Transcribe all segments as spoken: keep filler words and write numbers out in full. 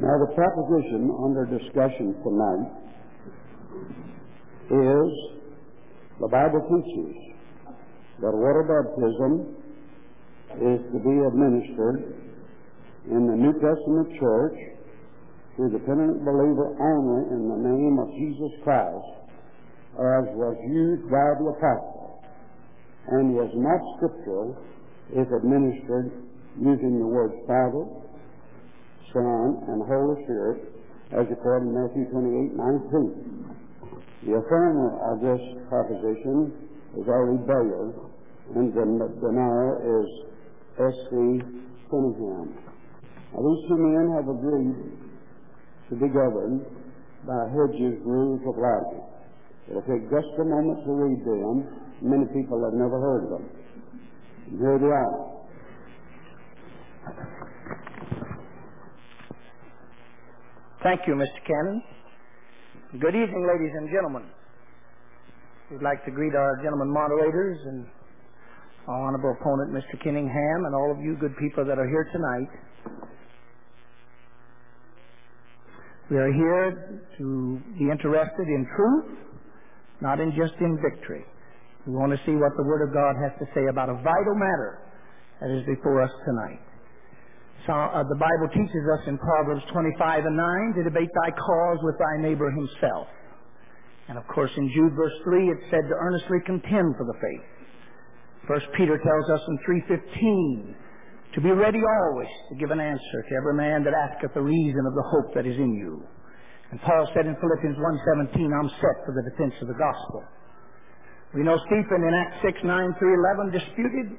Now, the proposition under discussion tonight is the Bible teaches that water baptism is to be administered in the New Testament church to the penitent believer only in the name of Jesus Christ, as was used by the apostle, and is not scriptural if administered using the words Father, Son, and Holy Spirit, as according to Matthew twenty-eight nineteen. The affirmer of this proposition is R E Bayer, and the denier is S C Cunningham. Now, these two men have agreed to be governed by Hedges' rules of logic. It'll take just a moment to read them. Many people have never heard of them. And here they are. Thank you, Mister Cannon. Good evening, ladies and gentlemen. We'd like to greet our gentlemen moderators and our honorable opponent, Mister Cunningham, and all of you good people that are here tonight. We are here to be interested in truth, not in just in victory. We want to see what the Word of God has to say about a vital matter that is before us tonight. So, uh, the Bible teaches us in Proverbs twenty-five and nine to debate thy cause with thy neighbor himself. And of course in Jude verse three it said to earnestly contend for the faith. First Peter tells us in three fifteen to be ready always to give an answer to every man that asketh the reason of the hope that is in you. And Paul said in Philippians one seventeen, I'm set for the defense of the gospel. We know Stephen in Acts six nine through eleven disputed.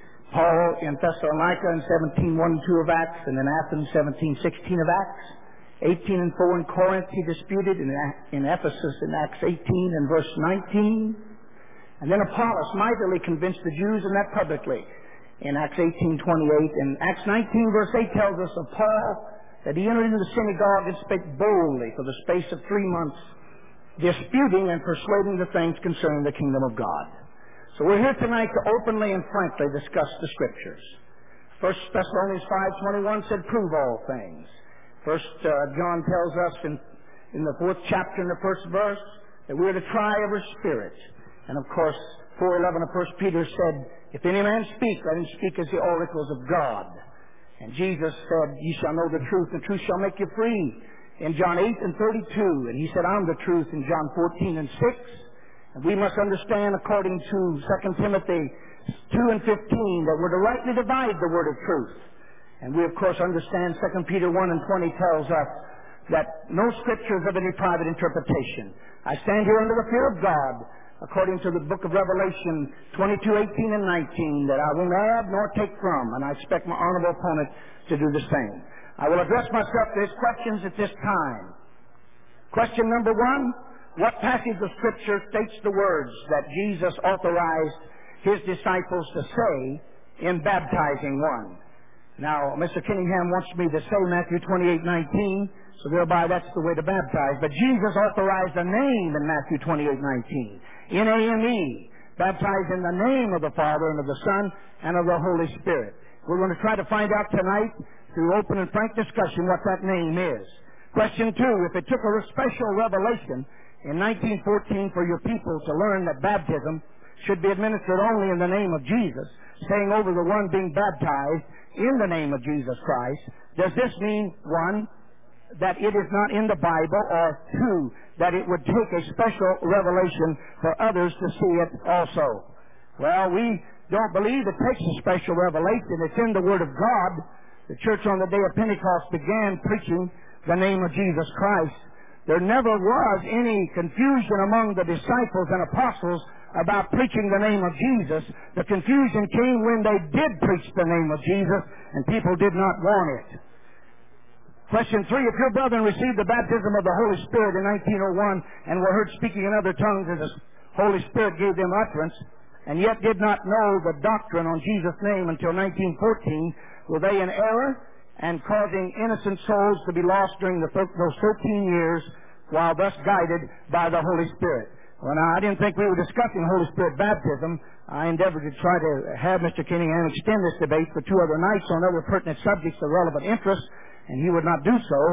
Paul in Thessalonica in seventeen one and two of Acts, and in Athens seventeen sixteen of Acts. eighteen and four in Corinth he disputed, in, in Ephesus in Acts eighteen and verse nineteen. And then Apollos mightily convinced the Jews, and that publicly, in Acts eighteen twenty-eight. And Acts nineteen verse eight tells us of Paul that he entered into the synagogue and spake boldly for the space of three months, disputing and persuading the things concerning the kingdom of God. So we're here tonight to openly and frankly discuss the Scriptures. First Thessalonians five twenty-one said, prove all things. First uh, John tells us in, in the fourth chapter in the first verse that we're to try every spirit. And of course, four eleven of First Peter said, if any man speak, let him speak as the oracles of God. And Jesus said, ye shall know the truth, and the truth shall make you free. In John eight and thirty-two, and he said, I'm the truth in John fourteen and six. And we must understand, according to Second Timothy two and fifteen, that we're to rightly divide the word of truth. And we, of course, understand Second Peter one and twenty tells us that no scripture is of any private interpretation. I stand here under the fear of God, according to the book of Revelation twenty-two eighteen and nineteen, that I won't add nor take from, and I expect my honorable opponent to do the same. I will address myself to his questions at this time. Question number one, what passage of Scripture states the words that Jesus authorized his disciples to say in baptizing one? Now, Mister Cunningham wants me to say Matthew twenty-eight nineteen, so thereby that's the way to baptize. But Jesus authorized a name in Matthew twenty-eight nineteen, N A M E, baptized in the name of the Father and of the Son and of the Holy Spirit. We're going to try to find out tonight through open and frank discussion what that name is. Question two, if it took a special revelation in nineteen fourteen for your people to learn that baptism should be administered only in the name of Jesus, saying over the one being baptized in the name of Jesus Christ, does this mean, one, that it is not in the Bible, or two, that it would take a special revelation for others to see it also? Well, we don't believe it takes a special revelation. It's in the Word of God. The church on the day of Pentecost began preaching the name of Jesus Christ. There never was any confusion among the disciples and apostles about preaching the name of Jesus. The confusion came when they did preach the name of Jesus and people did not want it. Question three, if your brethren received the baptism of the Holy Spirit in nineteen oh one and were heard speaking in other tongues as the Holy Spirit gave them utterance, and yet did not know the doctrine on Jesus' name until nineteen fourteen, were they in error and causing innocent souls to be lost during the, those thirteen years while thus guided by the Holy Spirit? Well, now, I didn't think we were discussing Holy Spirit baptism. I endeavored to try to have Mister Cunningham extend this debate for two other nights on other pertinent subjects of relevant interest, and he would not do so.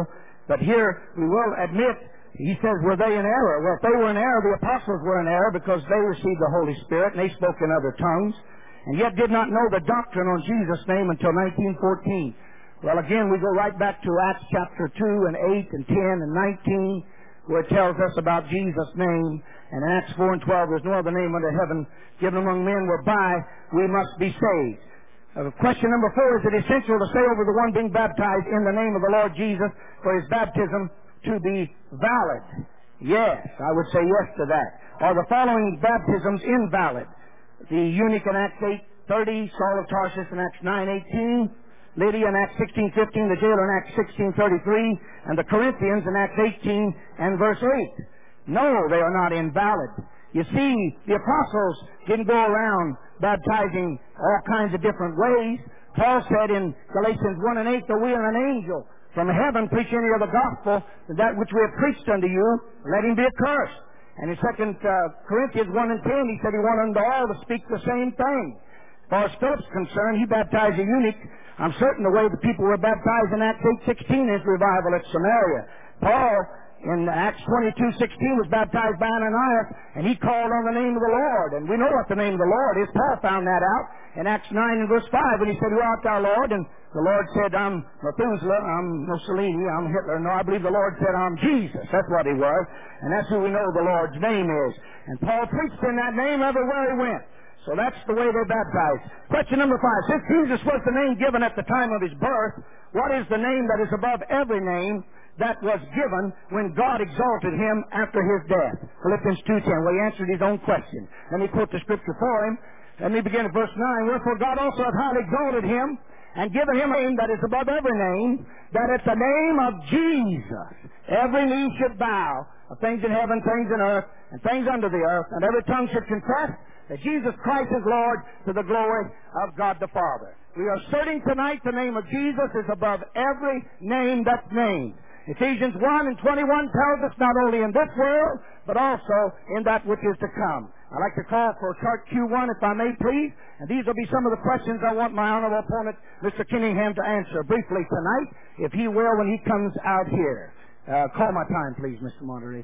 But here we will admit, he says, were they in error? Well, if they were in error, the apostles were in error because they received the Holy Spirit and they spoke in other tongues and yet did not know the doctrine on Jesus' name until nineteen fourteen. Well, again, we go right back to Acts chapter two and eight and ten and nineteen, where it tells us about Jesus' name. And in Acts four and twelve, there's no other name under heaven given among men whereby we must be saved. Uh, question number four, is it essential to say over the one being baptized in the name of the Lord Jesus for his baptism to be valid? Yes, I would say yes to that. Are the following baptisms invalid? The eunuch in Acts eight thirty, Saul of Tarsus in Acts nine eighteen, Lydia in Acts sixteen fifteen, the jailer in Acts sixteen thirty-three, and the Corinthians in Acts eighteen and verse eight. No, they are not invalid. You see, the apostles didn't go around baptizing all kinds of different ways. Paul said in Galatians one and eight, "For we are an angel from heaven preach any other gospel than that which we have preached unto you, let him be accursed." And in Second uh, Corinthians one and ten, he said he wanted unto all to speak the same thing. As far as Philip's concerned, he baptized a eunuch. I'm certain the way the people were baptized in Acts eight sixteen is revival at Samaria. Paul, in Acts twenty-two sixteen, was baptized by Ananias, and he called on the name of the Lord. And we know what the name of the Lord is. Paul found that out in Acts nine and verse five, when he said, "Who art thou, Lord?" And the Lord said, "I'm Methuselah, I'm Mussolini, I'm Hitler." No, I believe the Lord said, "I'm Jesus." That's what he was. And that's who we know the Lord's name is. And Paul preached in that name everywhere he went. So that's the way they're baptized. Question number five. Since Jesus was the name given at the time of his birth, what is the name that is above every name that was given when God exalted him after his death? Philippians two ten. Well, he answered his own question. Let me quote the scripture for him. Let me begin at verse nine. "Wherefore God also hath highly exalted him, and given him a name that is above every name, that at the name of Jesus every knee should bow, of things in heaven, things in earth, and things under the earth, and every tongue should confess that Jesus Christ is Lord, to the glory of God the Father." We are asserting tonight the name of Jesus is above every name that's named. Ephesians one and twenty-one tells us not only in this world, but also in that which is to come. I'd like to call for chart Q one, if I may, please. And these will be some of the questions I want my honorable opponent, Mister Kinningham, to answer briefly tonight, if he will, when he comes out here. Uh, call my time, please, Mister Monterey.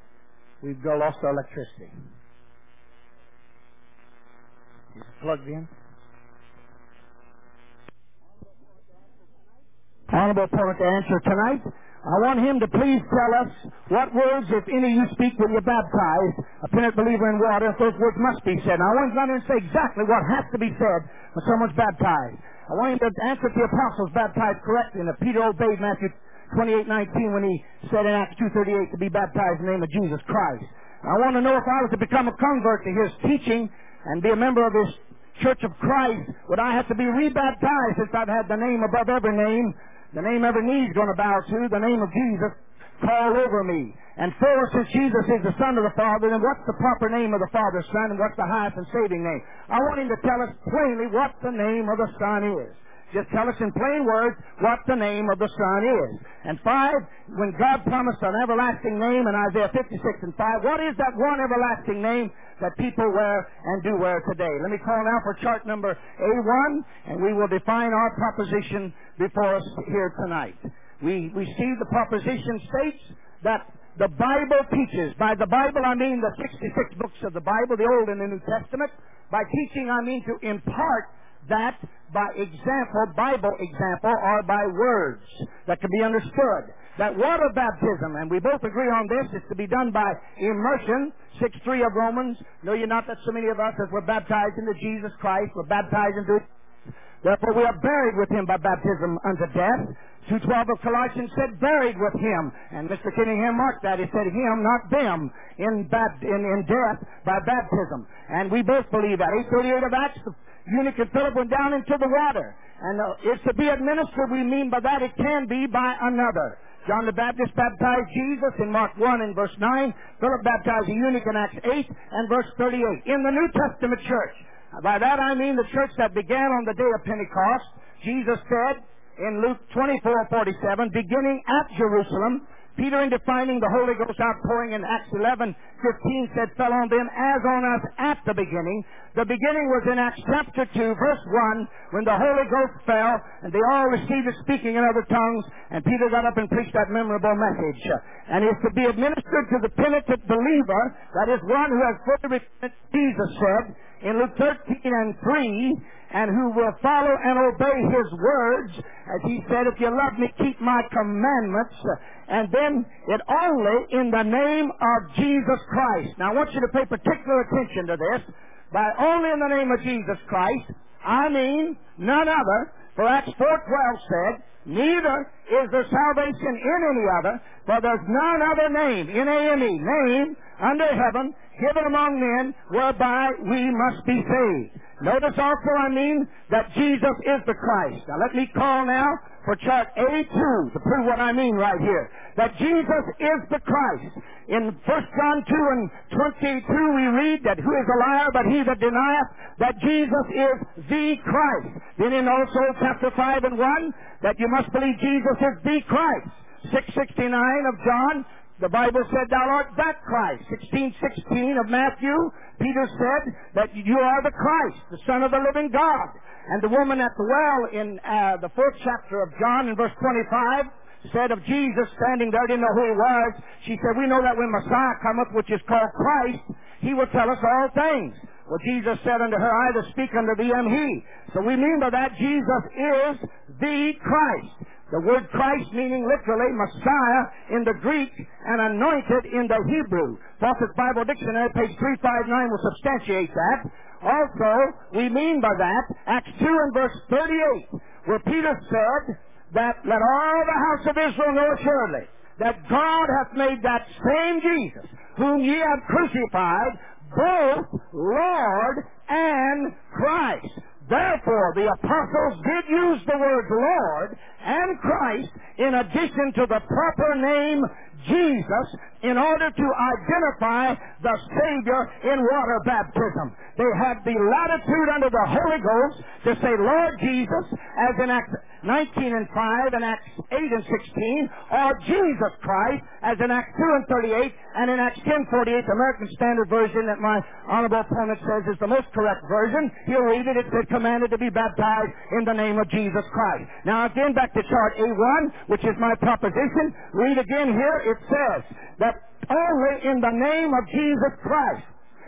We've lost our electricity. Is it plugged in? Honorable opponent to answer tonight. I want him to please tell us what words, if any, you speak when you're baptized, a penitent believer in water, if those words must be said. Now, I want him to go and say exactly what has to be said when someone's baptized. I want him to answer if the apostles baptized correctly, and if Peter obeyed Matthew twenty-eight nineteen when he said in Acts two thirty-eight to be baptized in the name of Jesus Christ. I want to know if I was to become a convert to his teaching and be a member of his Church of Christ, would I have to be rebaptized since I've had the name above every name, the name every knee's going to bow to, the name of Jesus, call over me? And four, since Jesus is the Son of the Father, then what's the proper name of the Father's Son, and what's the highest and saving name? I want him to tell us plainly what the name of the Son is. Just tell us in plain words what the name of the Son is. And five, when God promised an everlasting name in Isaiah fifty-six and five, what is that one everlasting name that people wear and do wear today? Let me call now for chart number A one, and we will define our proposition before us here tonight. We, we see the proposition states that the Bible teaches. By the Bible, I mean the sixty-six books of the Bible, the Old and the New Testament. By teaching, I mean to impart that by example, Bible example, or by words that can be understood. That water baptism, and we both agree on this, is to be done by immersion, six three of Romans. Know ye not that so many of us, as were baptized into Jesus Christ, were baptized into it? Therefore we are buried with him by baptism unto death. two twelve of Colossians said buried with him. And Mister Kinningham marked that. He said him, not them, in, bat- in, in death by baptism. And we both believe that. eight thirty-eight of Acts, the eunuch and Philip went down into the water. And uh, it's to be administered, we mean by that it can be by another. John the Baptist baptized Jesus in Mark one and verse nine. Philip baptized the eunuch in Acts eight and verse thirty-eight. In the New Testament church, by that I mean the church that began on the day of Pentecost. Jesus said in Luke twenty-four forty-seven, beginning at Jerusalem, Peter, in defining the Holy Ghost outpouring in Acts eleven fifteen, said, fell on them as on us at the beginning. The beginning was in Acts chapter two, verse one, when the Holy Ghost fell, and they all received it speaking in other tongues, and Peter got up and preached that memorable message. And it's to be administered to the penitent believer, that is one who has fully repented, Jesus said, in Luke thirteen and three, and who will follow and obey His words. As He said, if you love me, keep my commandments. And then it only in the name of Jesus Christ. Now I want you to pay particular attention to this. By only in the name of Jesus Christ, I mean none other. For Acts four twelve said, neither is there salvation in any other, for there's none other name, N A M E, name, under heaven, given among men, whereby we must be saved. Notice also, I mean, that Jesus is the Christ. Now let me call now for chart A two to prove what I mean right here. That Jesus is the Christ. In First John two and twenty-two we read that who is a liar but he that denieth that Jesus is the Christ. Then in also chapter five and one that you must believe Jesus is the Christ. six sixty-nine of John, the Bible said, thou art that Christ. sixteen sixteen of Matthew, Peter said that you are the Christ, the Son of the living God. And the woman at the well in uh, the fourth chapter of John in verse twenty-five said of Jesus standing there, didn't know who He was. She said, we know that when Messiah cometh, which is called Christ, He will tell us all things. Well, Jesus said unto her, I that speak unto thee am He. So we mean by that Jesus is the Christ. The word Christ meaning literally Messiah in the Greek and anointed in the Hebrew. Fawcett's Bible Dictionary, page three fifty-nine, will substantiate that. Also, we mean by that Acts two and verse thirty-eight, where Peter said that let all the house of Israel know assuredly that God hath made that same Jesus, whom ye have crucified, both Lord and Christ. Therefore, the apostles did use the words Lord and Christ in addition to the proper name Jesus in order to identify the Savior in water baptism. They had the latitude under the Holy Ghost to say Lord Jesus, as in Acts nineteen and five and Acts eight and sixteen, or Jesus Christ, as in Acts two and thirty-eight, and in Acts ten forty-eight, the American Standard Version that my honorable opponent says is the most correct version. He'll read it. It said, commanded to be baptized in the name of Jesus Christ. Now again, back to chart A one, which is my proposition. Read again here. It says that only in the name of Jesus Christ,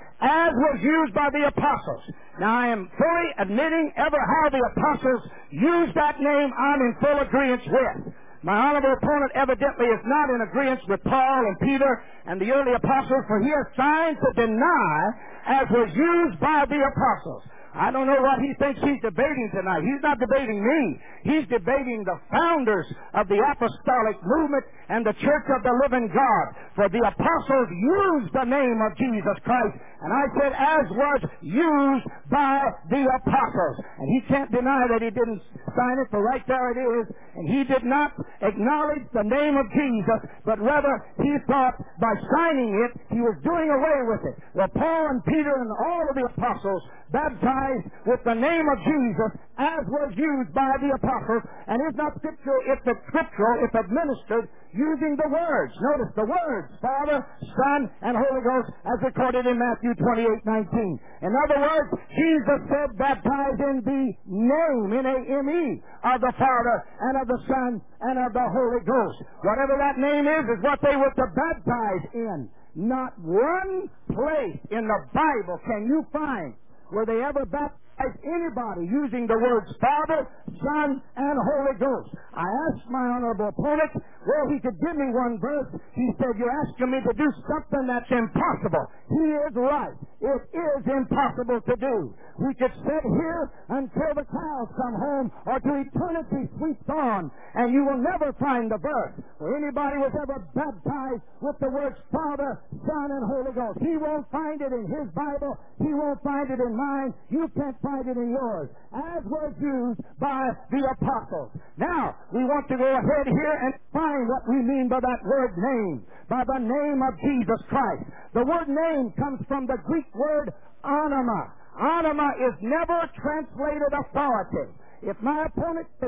as was used by the apostles. Now I am fully admitting ever how the apostles used that name, I'm in full agreement with. My honorable opponent evidently is not in agreement with Paul and Peter and the early apostles, for he has signs to deny as was used by the apostles. I don't know what he thinks he's debating tonight. He's not debating me. He's debating the founders of the apostolic movement and the church of the living God. For the apostles used the name of Jesus Christ. And I said, as was used by the apostles. And he can't deny that he didn't sign it, for right there it is. And he did not acknowledge the name of Jesus, but rather he thought by signing it, he was doing away with it. Well, Paul and Peter and all of the apostles baptized with the name of Jesus as was used by the apostles, and is not scriptural if it's scriptural, if administered using the words. Notice the words, Father, Son, and Holy Ghost, as recorded in Matthew twenty-eight nineteen. In other words, Jesus said, baptize in the name, N A M E, of the Father, and of the Son, and of the Holy Ghost. Whatever that name is, is what they were to baptize in. Not one place in the Bible can you find where they ever baptized anybody using the words Father, Son, and Holy Ghost. I asked my honorable opponent where he could give me one verse. He said, you're asking me to do something that's impossible. He is right. It is impossible to do. We could sit here until the cows come home or till eternity sweeps on, and you will never find the verse where anybody was ever baptized with the words Father, Son, and Holy Ghost. He won't find it in his Bible. He won't find it in mine. You can't find it in yours, as was used by the apostles. Now, we want to go ahead here and find what we mean by that word name, by the name of Jesus Christ. The word name comes from the Greek word onoma. Onoma is never translated authority. If my opponent could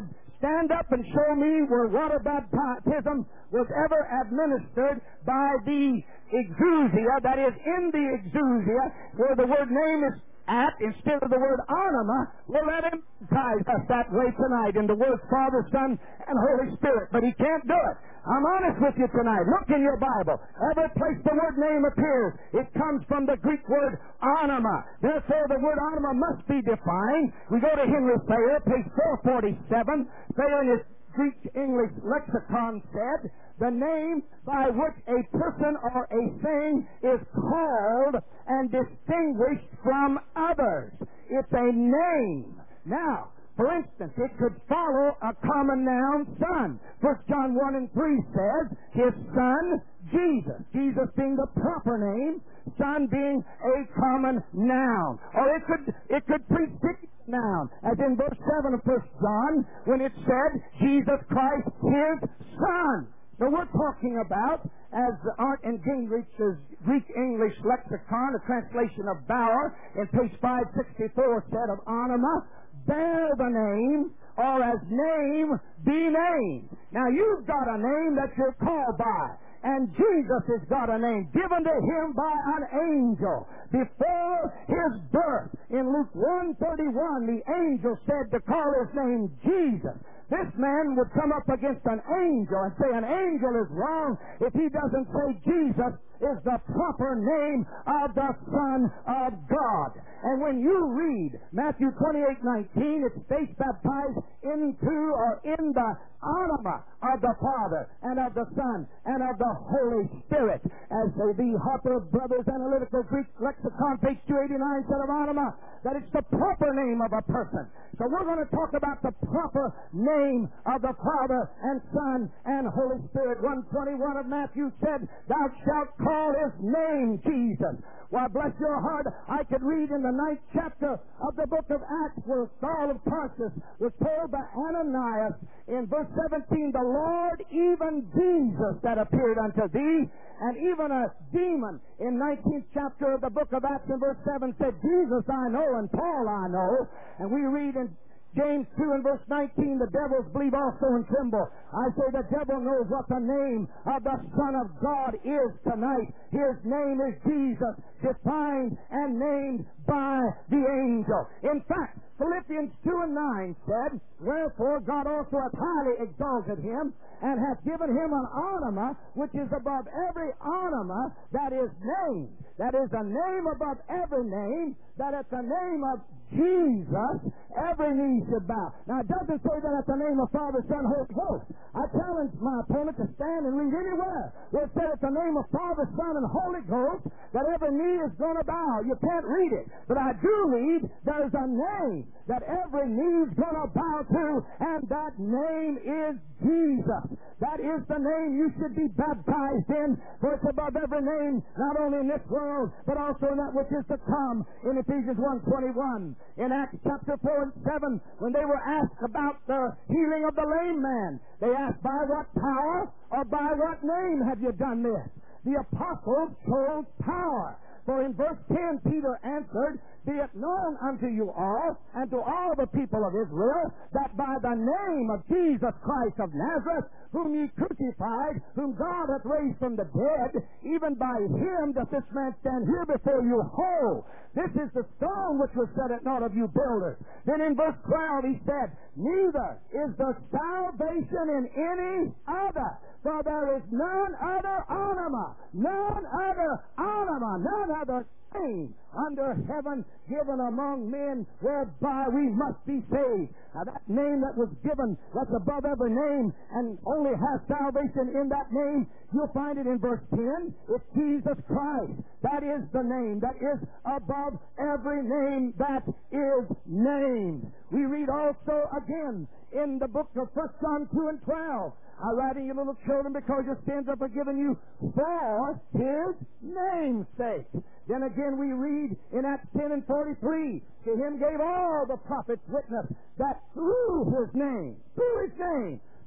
stand up and show me where water baptism was ever administered by the exousia, that is, in the exousia, where the word name is at instead of the word anima, well, let him baptize us that way tonight in the words Father, Son, and Holy Spirit. But he can't do it. I'm honest with you tonight. Look in your Bible. Every place the word name appears, it comes from the Greek word anima. Therefore, the word anima must be defined. We go to Henry Thayer, page four forty-seven. Thayer in his Greek English lexicon said, the name by which a person or a thing is called and distinguished from others. It's a name. Now, for instance, it could follow a common noun, son. First John one and three says, his son, Jesus. Jesus being the proper name, son being a common noun. Or it could, it could precede noun, as in verse seven of First John, when it said, Jesus Christ, his son. So we're talking about, as Art and Gingrich's Greek English lexicon, a translation of Bauer, in page five sixty-four said of anima, bear the name, or as name be named. Now you've got a name that you're called by. And Jesus has got a name given to him by an angel. Before his birth, in Luke one thirty-one, the angel said to call his name Jesus. This man would come up against an angel and say an angel is wrong if he doesn't say Jesus is the proper name of the Son of God. And when you read Matthew twenty-eight nineteen, it states baptized into or in the anima of the Father and of the Son and of the Holy Spirit. As the Harper Brothers Analytical Greek Lexicon, page two eighty-nine, said of anima, that it's the proper name of a person. So we're going to talk about the proper name of the Father and Son and Holy Spirit. one twenty-one of Matthew said, thou shalt call his name Jesus. Why, bless your heart, I could read in the ninth chapter of the book of Acts where Saul of Tarsus was told by Ananias in verse seventeen, the Lord, even Jesus that appeared unto thee, and even a demon in nineteenth chapter of the book of Acts in verse seven said, Jesus I know and Paul I know. And we read in James two and verse nineteen, the devils believe also and tremble. I say the devil knows what the name of the Son of God is tonight. His name is Jesus, defined and named by the angel. In fact, Philippians two and nine said, wherefore God also hath highly exalted him, and hath given him an anima which is above every anima that is named. That is a name above every name, that at the name of Jesus, every knee should bow. Now, it doesn't say that at the name of Father, Son, Holy Ghost. I challenge my opponent to stand and read anywhere where it said at the name of Father, Son, and Holy Ghost that every knee is going to bow. You can't read it. But I do read there's a name that every knee is going to bow to, and that name is Jesus. That is the name you should be baptized in, for it's above every name, not only in this world, but also in that which is to come, in Ephesians one twenty-one. In Acts chapter four and seven, when they were asked about the healing of the lame man, they asked, by what power or by what name have you done this? The apostles chose power. For in verse ten, Peter answered, be it known unto you all, and to all the people of Israel, that by the name of Jesus Christ of Nazareth, whom ye crucified, whom God hath raised from the dead, even by him doth this man stand here before you whole. This is the stone which was set at naught of you builders. Then in verse twelve he said, neither is the salvation in any other, for there is none other anima, none other anima, none other name under heaven given among men whereby we must be saved. Now that name that was given, that's above every name, and only has salvation in that name, you'll find it in verse ten. It's Jesus Christ. That is the name that is above every name that is named. We read also again in the book of First John two and twelve, I write in you little children, because your sins are forgiven you for his name's sake. Then again we read in Acts ten and forty-three, to him gave all the prophets witness that through his name, through his name,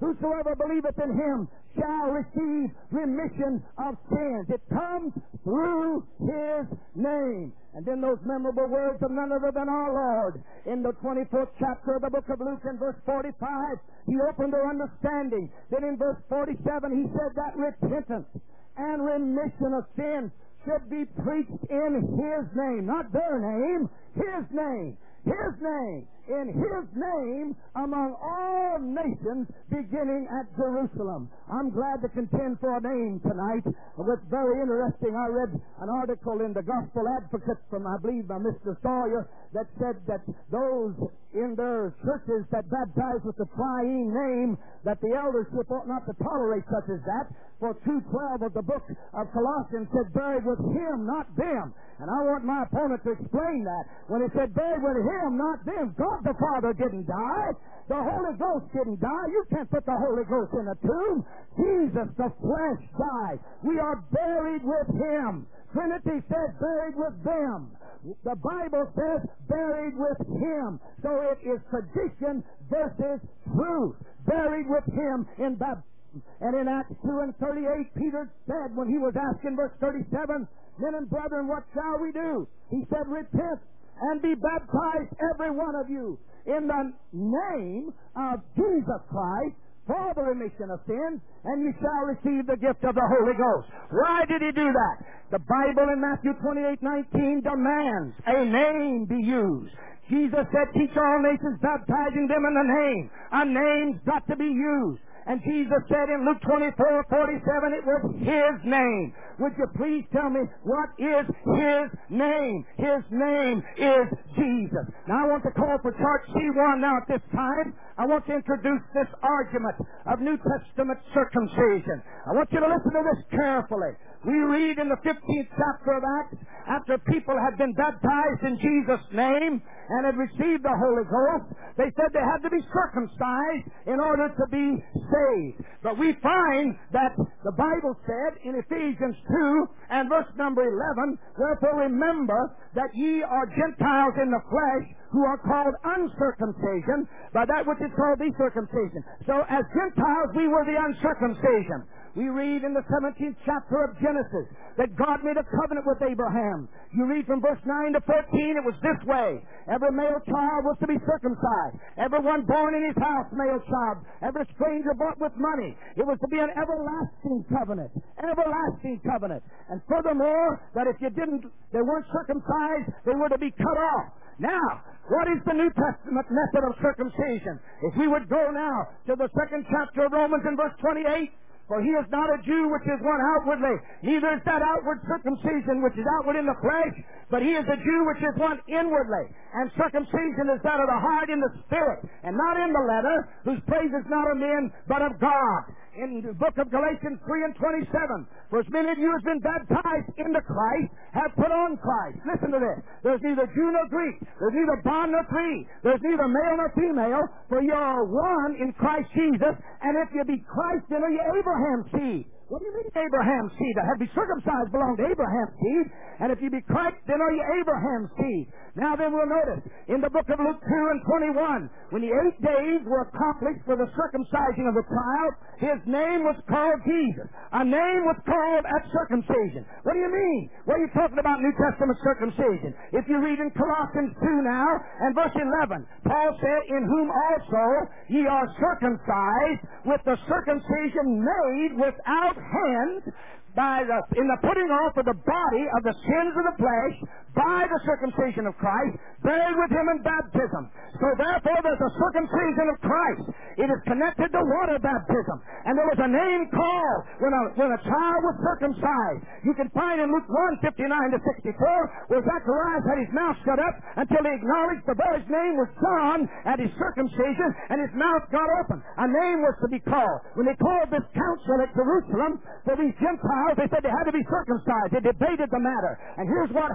whosoever believeth in him shall receive remission of sins. It comes through his name. And then those memorable words of none other than our Lord. In the twenty-fourth chapter of the book of Luke, in verse forty-five, he opened their understanding. Then in verse forty-seven, he said that repentance and remission of sins should be preached in his name. Not their name, his name. His name. In his name among all nations, beginning at Jerusalem. I'm glad to contend for a name tonight. It's very interesting. I read an article in the Gospel Advocate from, I believe, by Mister Sawyer that said that those in their churches that baptize with the triune name, that the eldership ought not to tolerate such as that. For two twelve of the book of Colossians said, buried with him, not them. And I want my opponent to explain that. When he said, buried with him, not them, God the Father didn't die. The Holy Ghost didn't die. You can't put the Holy Ghost in a tomb. Jesus, the flesh, died. We are buried with him. Trinity says buried with them. The Bible says buried with him. So it is tradition versus truth. Buried with him in baptism. And in Acts two and thirty-eight, Peter said when he was asked in verse thirty-seven, men and brethren, what shall we do? He said, repent and be baptized, every one of you, in the name of Jesus Christ for the remission of sins, and you shall receive the gift of the Holy Ghost. Why did he do that? The Bible in Matthew twenty-eight nineteen demands a name be used. Jesus said, teach all nations, baptizing them in the name. A name's got to be used. And Jesus said in Luke twenty-four forty-seven, it was his name. Would you please tell me what is his name? His name is Jesus. Now I want to call for chart C one now at this time. I want to introduce this argument of New Testament circumcision. I want you to listen to this carefully. We read in the fifteenth chapter of Acts, after people had been baptized in Jesus' name and had received the Holy Ghost, they said they had to be circumcised in order to be saved. But we find that the Bible said in Ephesians two and verse number eleven, wherefore remember that ye are Gentiles in the flesh, who are called uncircumcision by that which is called the circumcision. So as Gentiles we were the uncircumcision. We read in the seventeenth chapter of Genesis that God made a covenant with Abraham. You read from verse nine to fourteen, it was this way. Every male child was to be circumcised. Everyone born in his house, male child. Every stranger bought with money. It was to be an everlasting covenant. Everlasting covenant. And furthermore, that if you didn't, they weren't circumcised, they were to be cut off. Now, what is the New Testament method of circumcision? If we would go now to the second chapter of Romans in verse twenty-eight, for he is not a Jew which is one outwardly, neither is that outward circumcision which is outward in the flesh, but he is a Jew which is one inwardly. And circumcision is that of the heart in the spirit, and not in the letter, whose praise is not of men, but of God. In the book of Galatians three and twenty-seven, for as many of you as been baptized into Christ have put on Christ. Listen to this. There's neither Jew nor Greek. There's neither bond nor free. There's neither male nor female, for you are one in Christ Jesus. And if you be Christ, then are you Abraham's seed. What do you mean Abraham's seed? That had to be circumcised belonged to Abraham's seed. And if you be Christ, then are you Abraham's seed. Now then we'll notice, in the book of Luke two and twenty-one, when the eight days were accomplished for the circumcising of the child, his name was called Jesus. A name was called at circumcision. What do you mean? What are you talking about New Testament circumcision? If you read in Colossians two now, and verse eleven, Paul said, in whom also ye are circumcised with the circumcision made without hands, by the, in the putting off of the body of the sins of the flesh by the circumcision of Christ, buried with him in baptism. So therefore there's a circumcision of Christ. It is connected to water baptism. And there was a name called when a, when a child was circumcised. You can find in Luke one, fifty-nine to sixty-four, where Zacharias had his mouth shut up until he acknowledged the boy's name was John at his circumcision, and his mouth got open. A name was to be called. When they called this council at Jerusalem for these Gentiles, they said they had to be circumcised. They debated the matter. And here's what happened.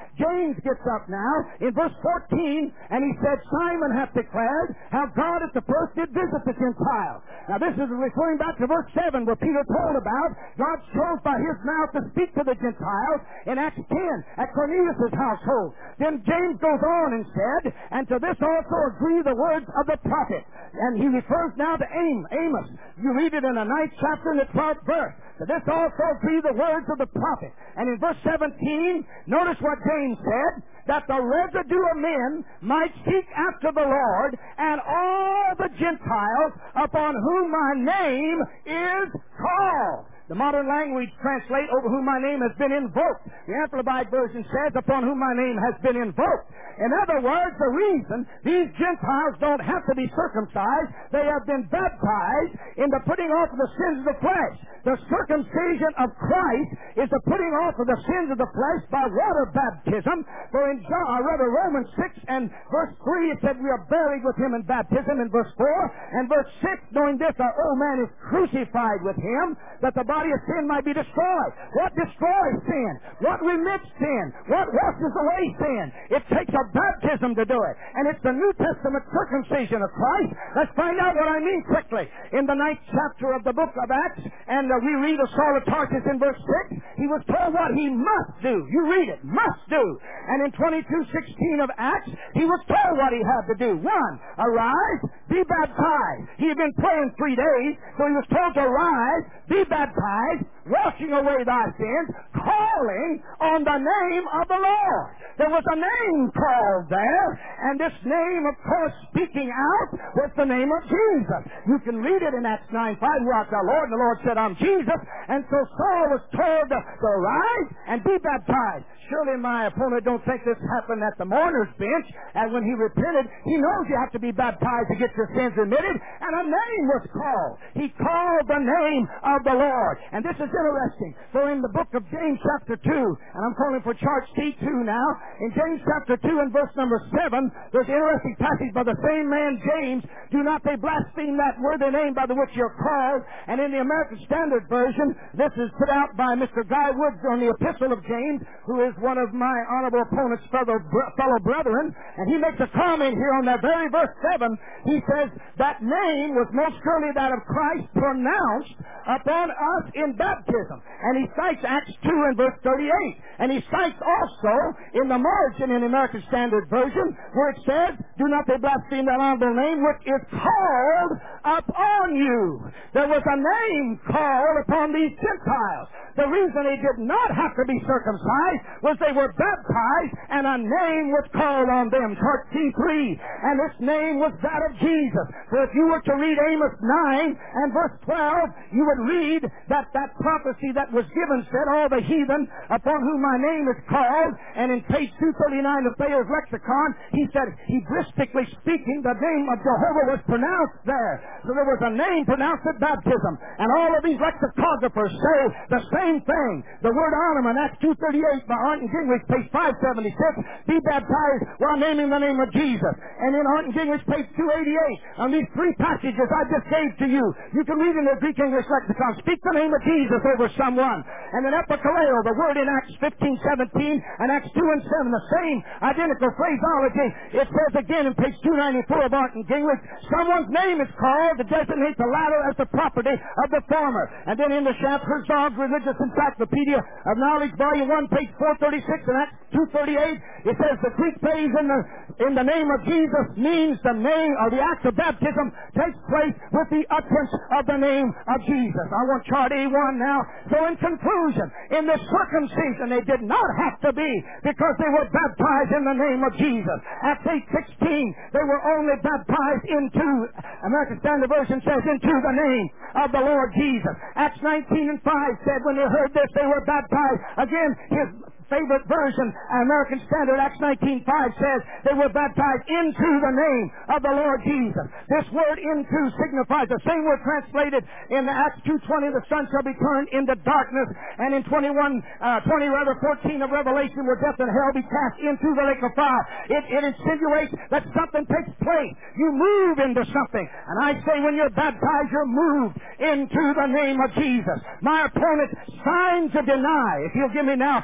James gets up now in verse fourteen, and he said, Simon hath declared how God at the first did visit the Gentiles. Now this is referring back to verse seven, where Peter told about God chose by his mouth to speak to the Gentiles in Acts ten at Cornelius' household. Then James goes on and said, and to this also agree the words of the prophet. And he refers now to Amos. You read it in the ninth chapter in the twelfth verse. To this also agree the words of the prophet. And in verse seventeen, notice what James said, that the residue of men might seek after the Lord, and all the Gentiles upon whom my name is called. The modern language translate over whom my name has been invoked. The Amplified Version says upon whom my name has been invoked. In other words, the reason these Gentiles don't have to be circumcised, they have been baptized in the putting off of the sins of the flesh. The circumcision of Christ is the putting off of the sins of the flesh by water baptism. For in John, or rather Romans six and verse three, it said we are buried with him in baptism. In verse four and verse six, knowing this, our old man is crucified with him, that the body of sin might be destroyed. What destroys sin? What remits sin? What washes away sin? It takes a baptism to do it. And it's the New Testament circumcision of Christ. Let's find out what I mean quickly. In the ninth chapter of the book of Acts, and uh, we read of Saul of Tarsus in verse six, he was told what he must do. You read it, must do. And in twenty-two sixteen of Acts, he was told what he had to do. One, arise, be baptized. He had been praying three days, so he was told to arise, be baptized, washing away thy sins, calling on the name of the Lord. There was a name called there, and this name, of course, speaking out was the name of Jesus. You can read it in Acts nine five, who art thou, Lord? And the Lord said, I'm Jesus. And so Saul was told to arise and be baptized. Surely my opponent don't think this happened at the mourner's bench, and when he repented, he knows you have to be baptized to get your sins remitted, and a name was called. He called the name of the Lord. And this is interesting, for in the book of James chapter two, and I'm calling for chart C two now, in James chapter two and verse number seven, there's an interesting passage by the same man James, do not they blaspheme that worthy name by the which you're called. And in the American Standard Version, this is put out by Mister Guy Woods on the Epistle of James, who is one of my honorable opponent's fellow, fellow brethren, and he makes a comment here on that very verse seven. He says, that name was most surely that of Christ pronounced upon us in baptism. And he cites Acts two and verse thirty-eight. And he cites also in the margin in the American Standard Version, where it says, do not they blaspheme that honorable name which is called upon you. There was a name called upon these Gentiles. The reason they did not have to be circumcised was they were baptized, and a name was called on them. Chart C three. And this name was that of Jesus. For if you were to read Amos nine and verse twelve, you would read that that prophecy that was given said, all the heathen upon whom my name is called. And in page two thirty-nine of Thayer's lexicon, he said, Hebristically speaking, the name of Jehovah was pronounced there. So there was a name pronounced at baptism. And all of these lexicographers say the same thing. The word ornament, Acts two thirty-eight by Arndt and Gingrich, page five seventy-six, be baptized while naming the name of Jesus. And in Arndt and Gingrich, page two eighty-eight, on these three passages I just gave to you, you can read in the Greek English lexicon, speak the name of Jesus over someone. And then epikaleo, the word in Acts fifteen seventeen and Acts two and seven, the same identical phraseology. It says again in page two ninety-four of Arndt and Gingrich, someone's name is called to designate the latter as the property of the former. And then in the Schaff-Herzog Religious Encyclopedia of Knowledge, volume one, page four thirty-six and Acts two thirty-eight, it says the Greek phrase in the, in the name of Jesus means the name or the act of baptism takes place with the utterance of the name of Jesus. I want chart A one now. So in conclusion, in the circumcision they did not have to be because they were baptized in the name of Jesus. Acts eight sixteen, they were only baptized into, American Standard Version says, into the name of the Lord Jesus. Acts nineteen and five said when they heard this they were baptized. Again, his favorite version, American Standard, Acts nineteen five says they were baptized into the name of the Lord Jesus. This word into signifies the same word translated in Acts two twenty, the sun shall be turned into darkness, and in twenty-one, uh, twenty rather, fourteen of Revelation, where death and hell be cast into the lake of fire. It, it insinuates that something takes place. You move into something. And I say when you're baptized, you're moved into the name of Jesus. My opponent, signs of deny. If you'll give me now, part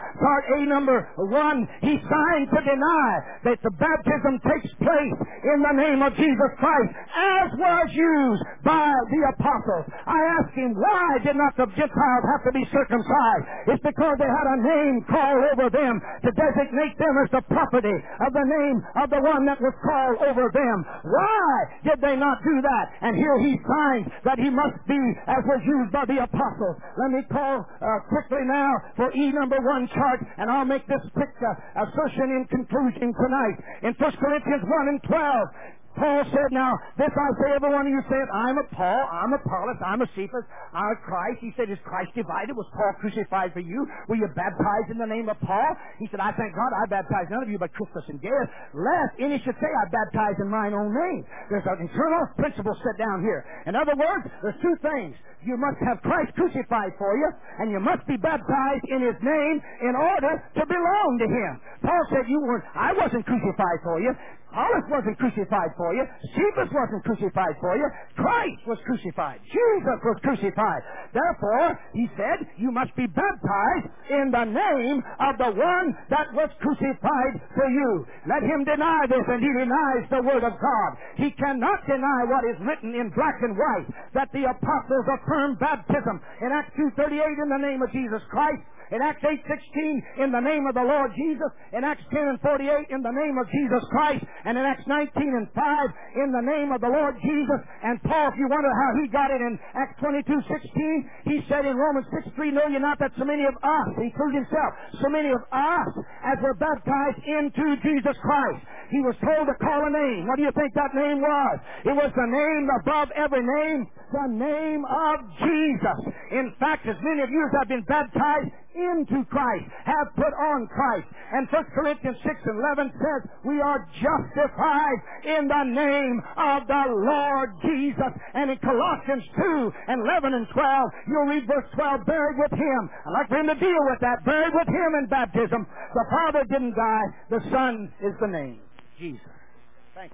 A number one, he signed to deny that the baptism takes place in the name of Jesus Christ, as was used by the apostles. I asked him, why did not the Gentiles have to be circumcised? It's because they had a name called over them to designate them as the property of the name of the one that was called over them. Why did they not do that? And here he signs that he must be as was used by the apostles. Let me call uh, quickly now for E number one chart, and I'll make this quick uh, assertion in conclusion tonight. In First Corinthians one and twelve, Paul said, now, this I say, every one of you said, I'm a Paul, I'm a Apollos, I'm a Cephas, I'm a Christ. He said, is Christ divided? Was Paul crucified for you? Were you baptized in the name of Paul? He said, I thank God I baptized none of you but Crispus and Gaius, lest any should say I baptized in mine own name. There's an internal principle set down here. In other words, there's two things. You must have Christ crucified for you, and you must be baptized in his name in order to belong to him. Paul said, you weren't, I wasn't crucified for you. Apollos wasn't crucified for you. Cephas wasn't crucified for you. Christ was crucified. Jesus was crucified. Therefore, he said, you must be baptized in the name of the one that was crucified for you. Let him deny this, and he denies the word of God. He cannot deny what is written in black and white, that the apostles affirmed baptism in Acts two thirty-eight in the name of Jesus Christ, in Acts eight sixteen in the name of the Lord Jesus, in Acts ten and forty-eight in the name of Jesus Christ, and in Acts nineteen and five in the name of the Lord Jesus. And Paul, if you wonder how he got it in Acts twenty-two sixteen, he said in Romans six three, know you not that so many of us, he proved himself, so many of us as were baptized into Jesus Christ. He was told to call a name. What do you think that name was? It was the name above every name, the name of Jesus. In fact, as many of you as have been baptized into Christ have put on Christ. And First Corinthians six and eleven says we are justified in the name of the Lord Jesus. And in Colossians two and eleven and twelve, you'll read verse twelve, buried with him. I'd like for him to deal with that. Buried with him in baptism. The Father didn't die. The Son is the name. Jesus. Thank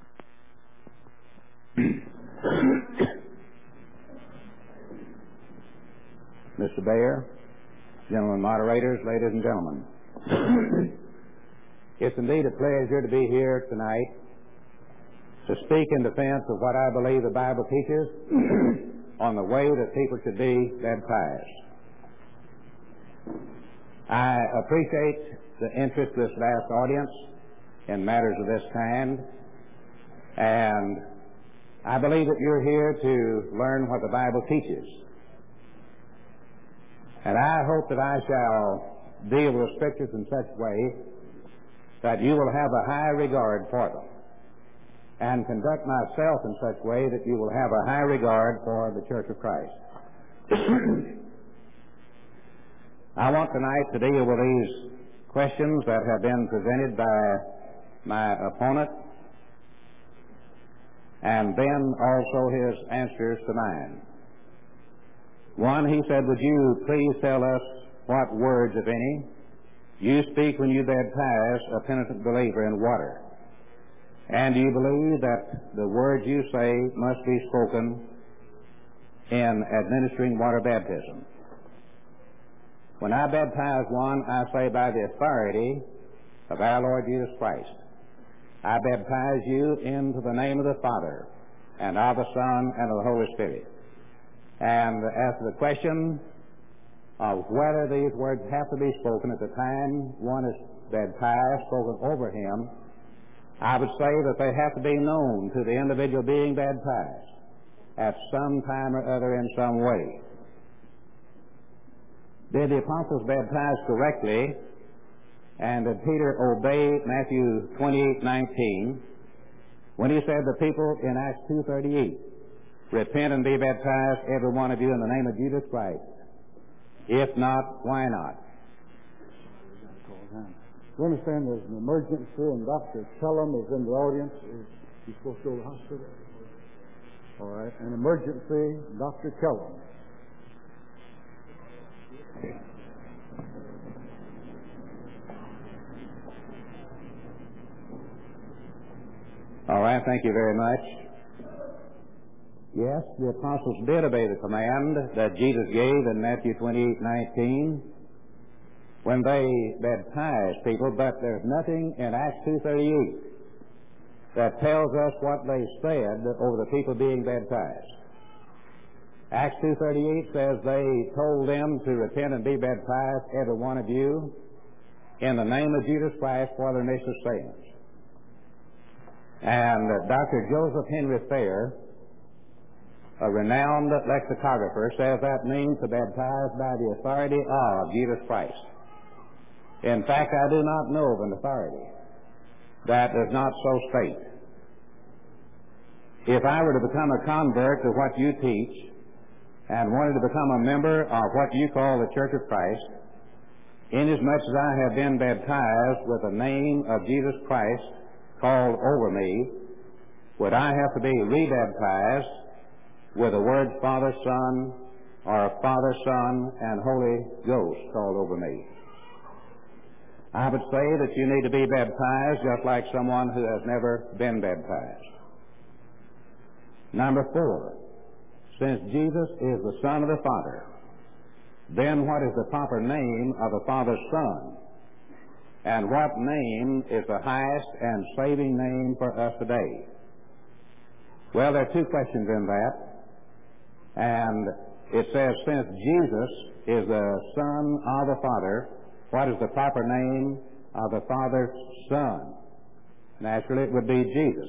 you. Mister Bayer, gentlemen moderators, ladies and gentlemen. It's indeed a pleasure to be here tonight to speak in defense of what I believe the Bible teaches on the way that people should be baptized. I appreciate the interest of this vast audience in matters of this kind, and I believe that you're here to learn what the Bible teaches. And I hope that I shall deal with the Scriptures in such a way that you will have a high regard for them, and conduct myself in such a way that you will have a high regard for the Church of Christ. I want tonight to deal with these questions that have been presented by my opponent, and then also his answers to mine. One, he said, would you please tell us what words, if any, you speak when you baptize a penitent believer in water? And do you believe that the words you say must be spoken in administering water baptism? When I baptize one, I say by the authority of our Lord Jesus Christ, I baptize you into the name of the Father, and of the Son, and of the Holy Spirit. And as to the question of whether these words have to be spoken at the time one is baptized, spoken over him, I would say that they have to be known to the individual being baptized at some time or other in some way. Did the apostles baptize correctly? And did Peter obey Matthew twenty-eight nineteen when he said to the people in Acts two thirty-eight, repent and be baptized, every one of you, in the name of Jesus Christ? If not, why not? You understand there's an emergency and Doctor Kellum is in the audience. Is he supposed to go to the hospital? All right. An emergency, Doctor Kellum. All right, thank you very much. Yes, the apostles did obey the command that Jesus gave in Matthew twenty-eight nineteen. when they baptize people, but there's nothing in Acts two thirty-eight that tells us what they said over the people being baptized. Acts two thirty-eight says they told them to repent and be baptized, every one of you, in the name of Jesus Christ for the remission of sins. And uh, Doctor Joseph Henry Thayer, a renowned lexicographer, says that means to baptize by the authority of Jesus Christ. In fact, I do not know of an authority that does not so state. If I were to become a convert to what you teach and wanted to become a member of what you call the Church of Christ, inasmuch as I have been baptized with the name of Jesus Christ called over me, would I have to be rebaptized with the words Father, Son, or Father, Son, and Holy Ghost called over me? I would say that you need to be baptized just like someone who has never been baptized. Number four, since Jesus is the Son of the Father, then what is the proper name of the Father's Son? And what name is the highest and saving name for us today? Well, there are two questions in that. And it says, since Jesus is the Son of the Father, what is the proper name of the Father's Son? Naturally, it would be Jesus.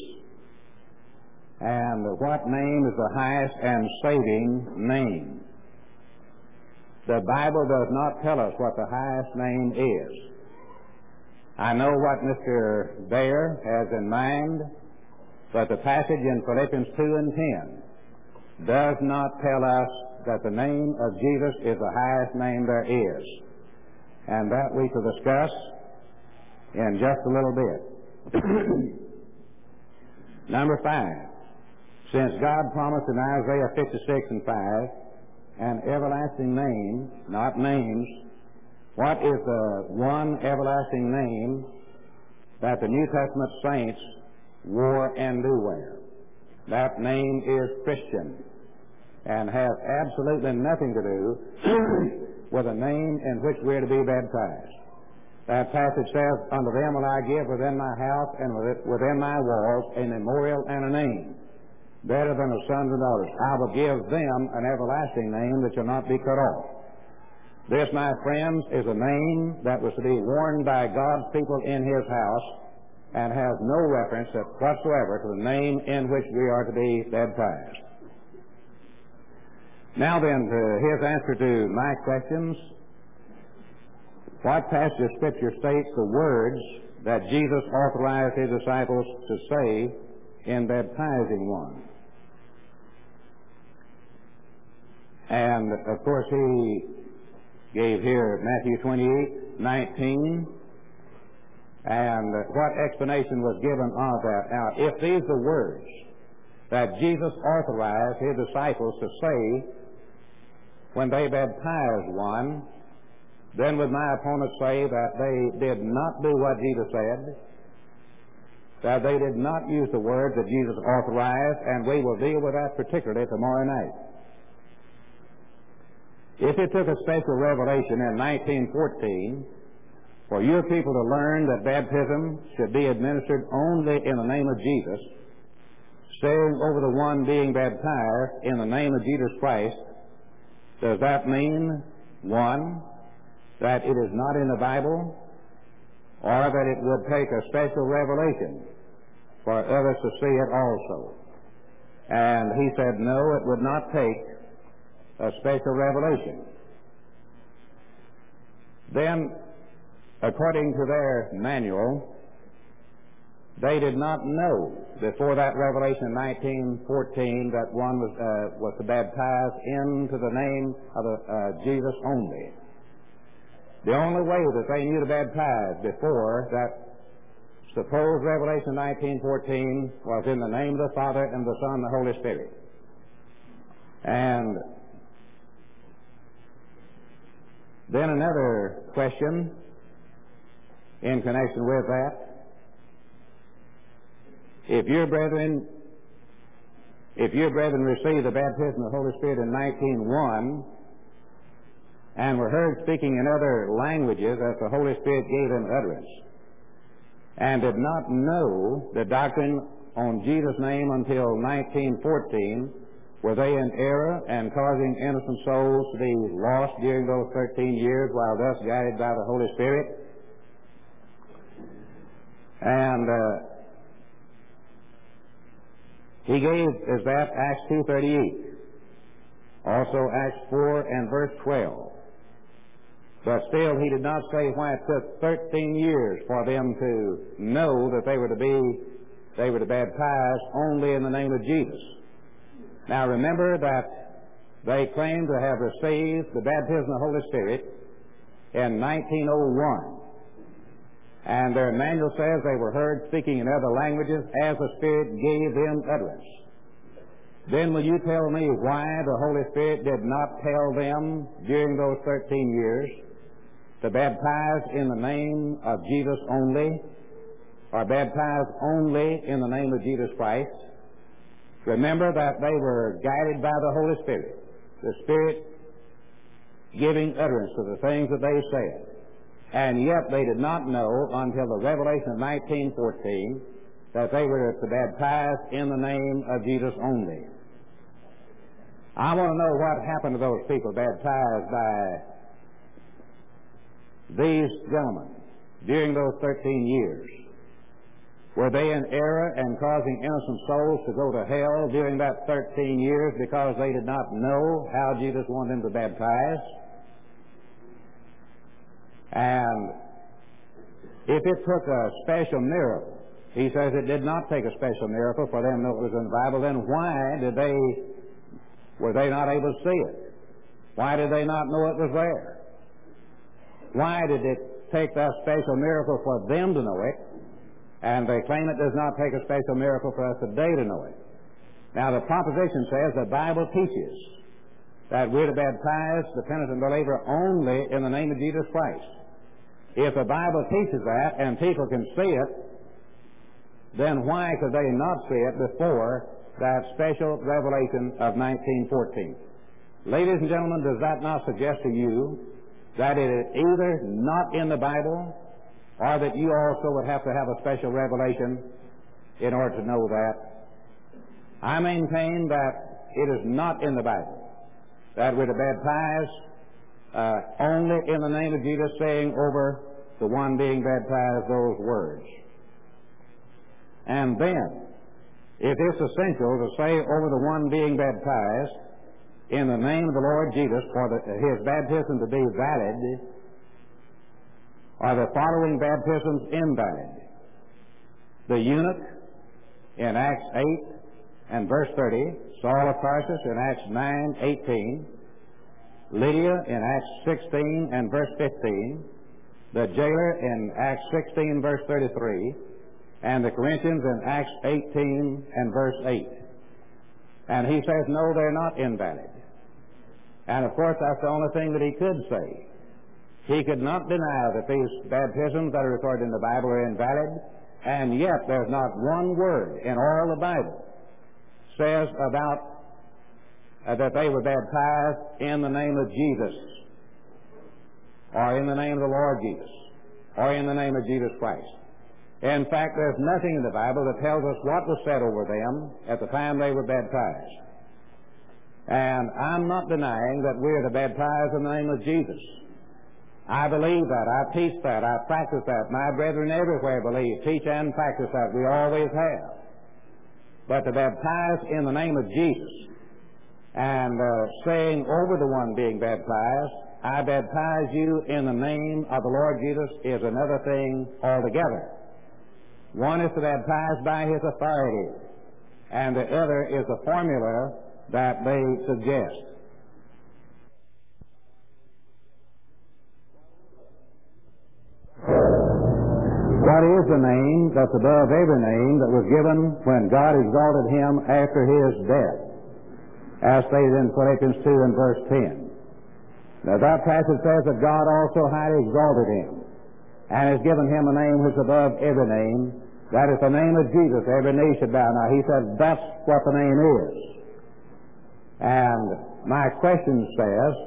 And what name is the highest and saving name? The Bible does not tell us what the highest name is. I know what Mister Baer has in mind, but the passage in Philippians two and ten does not tell us that the name of Jesus is the highest name there is. And that we shall discuss in just a little bit. Number five, since God promised in Isaiah fifty-six and five, an everlasting name, not names, what is the one everlasting name that the New Testament saints wore and do wear? That name is Christian, and has absolutely nothing to do with a name in which we are to be baptized. That passage says, unto them will I give within my house and within my walls a memorial and a name, better than the sons and daughters. I will give them an everlasting name that shall not be cut off. This, my friends, is a name that was to be worn by God's people in His house and has no reference whatsoever to the name in which we are to be baptized. Now then, to his answer to my questions, what passage of Scripture states the words that Jesus authorized His disciples to say in baptizing one? And, of course, He gave here Matthew twenty-eight, nineteen, and what explanation was given of that? Now, if these are words that Jesus authorized His disciples to say when they baptized one, then would my opponent say that they did not do what Jesus said, that they did not use the words that Jesus authorized, and we will deal with that particularly tomorrow night. If it took a special revelation in nineteen fourteen for your people to learn that baptism should be administered only in the name of Jesus, saying over the one being baptized in the name of Jesus Christ, does that mean, one, that it is not in the Bible, or that it would take a special revelation for others to see it also? And he said, no, it would not take a special revelation. Then, according to their manual, they did not know before that revelation in nineteen fourteen that one was, uh, was to baptize into the name of the, uh, Jesus only. The only way that they knew to baptize before that supposed revelation nineteen fourteen was in the name of the Father and the Son and the Holy Spirit. And then another question in connection with that. If your brethren, if your brethren received the baptism of the Holy Spirit in nineteen one, and were heard speaking in other languages as the Holy Spirit gave them utterance, and did not know the doctrine on Jesus' name until nineteen fourteen, were they in error and causing innocent souls to be lost during those thirteen years while thus guided by the Holy Spirit? And uh, he gave as that Acts two thirty-eight, also Acts four and verse twelve. But still he did not say why it took thirteen years for them to know that they were to be, they were to baptize only in the name of Jesus. Now remember that they claimed to have received the baptism of the Holy Spirit in nineteen oh one. And their manual says they were heard speaking in other languages as the Spirit gave them utterance. Then will you tell me why the Holy Spirit did not tell them during those thirteen years to baptize in the name of Jesus only, or baptize only in the name of Jesus Christ? Remember that they were guided by the Holy Spirit, the Spirit giving utterance to the things that they said. And yet they did not know until the revelation of nineteen fourteen that they were to baptize in the name of Jesus only. I want to know what happened to those people baptized by these gentlemen during those thirteen years. Were they in error and causing innocent souls to go to hell during that thirteen years because they did not know how Jesus wanted them to baptize? And if it took a special miracle, he says it did not take a special miracle for them to know it was in the Bible, then why did they, were they not able to see it? Why did they not know it was there? Why did it take that special miracle for them to know it, and they claim it does not take a special miracle for us today to know it? Now the proposition says the Bible teaches that we're to baptize the penitent believer only in the name of Jesus Christ. If the Bible teaches that and people can see it, then why could they not see it before that special revelation of nineteen fourteen? Ladies and gentlemen, does that not suggest to you that it is either not in the Bible or that you also would have to have a special revelation in order to know that? I maintain that it is not in the Bible, that we're to baptize uh, only in the name of Jesus, saying over the one being baptized those words. And then, if it's essential to say over the one being baptized in the name of the Lord Jesus for the, his baptism to be valid, are the following baptisms invalid? The eunuch in Acts eight and verse thirty, Saul of Tarsus in Acts nine eighteen, Lydia in Acts sixteen and verse fifteen, the jailer in Acts sixteen verse thirty-three, and the Corinthians in Acts eighteen and verse eight. And he says, no, they're not invalid. And of course, that's the only thing that he could say. He could not deny that these baptisms that are recorded in the Bible are invalid, and yet there's not one word in all the Bible says about uh, that they were baptized in the name of Jesus, or in the name of the Lord Jesus, or in the name of Jesus Christ. In fact, there's nothing in the Bible that tells us what was said over them at the time they were baptized. And I'm not denying that we're to baptize in the name of Jesus. I believe that. I teach that. I practice that. My brethren everywhere believe, teach and practice that. We always have. But to baptize in the name of Jesus and uh, saying over the one being baptized, I baptize you in the name of the Lord Jesus, is another thing altogether. One is to baptize by his authority, and the other is the formula that they suggest. What is the name that's above every name that was given when God exalted him after his death, as stated in Philippians two and verse ten? Now that passage says that God also highly exalted him and has given him a name which is above every name, that is the name of Jesus, every knee should bow. Now he said that's what the name is. And my question says,